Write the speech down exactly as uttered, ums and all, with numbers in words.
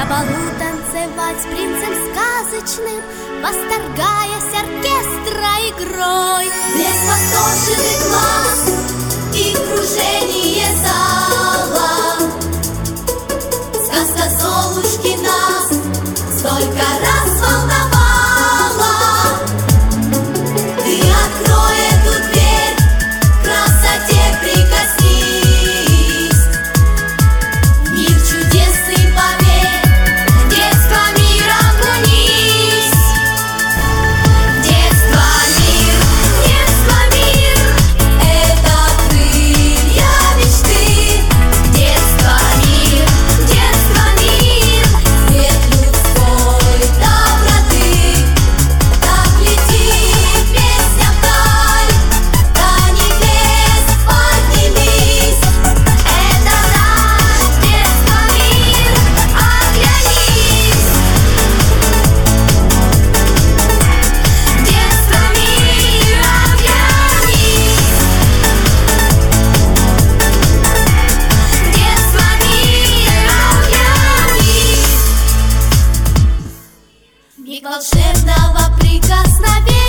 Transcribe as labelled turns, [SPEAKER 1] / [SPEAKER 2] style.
[SPEAKER 1] На балу танцевать с принцем сказочным, восторгаясь оркестра игрой.
[SPEAKER 2] Блеск восторженный глаз и кружение зала. Сказка Золушки нас столько раз волновала. Ты открой эту дверь, к красоте прикоснись. Мир чудесный поверь, в детство мир окунись. Детство мир, детство мир, это крылья мечты. Детство мир, детство мир, свет людской доброты. Так летит песня вдаль, до небес поднимись. Это наш детство мир, оглянись. Детство мир, оглянись. Детство мир, оглянись. Миг волшебного прикосновения.